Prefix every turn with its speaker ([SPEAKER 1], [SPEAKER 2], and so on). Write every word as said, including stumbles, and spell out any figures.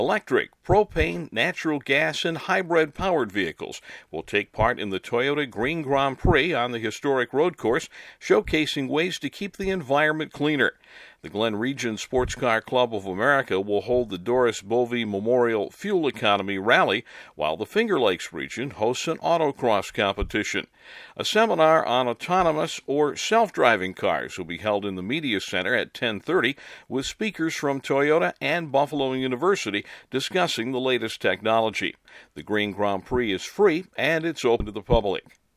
[SPEAKER 1] Electric, propane, natural gas, and hybrid-powered vehicles will take part in the Toyota Green Grand Prix on the historic road course, showcasing ways to keep the environment cleaner. The Glen Region Sports Car Club of America will hold the Doris Bovey Memorial Fuel Economy Rally, while the Finger Lakes region hosts an autocross competition. A seminar on autonomous or self-driving cars will be held in the Media Center at ten thirty with speakers from Toyota and Buffalo University discussing the latest technology. The Green Grand Prix is free and it's open to the public.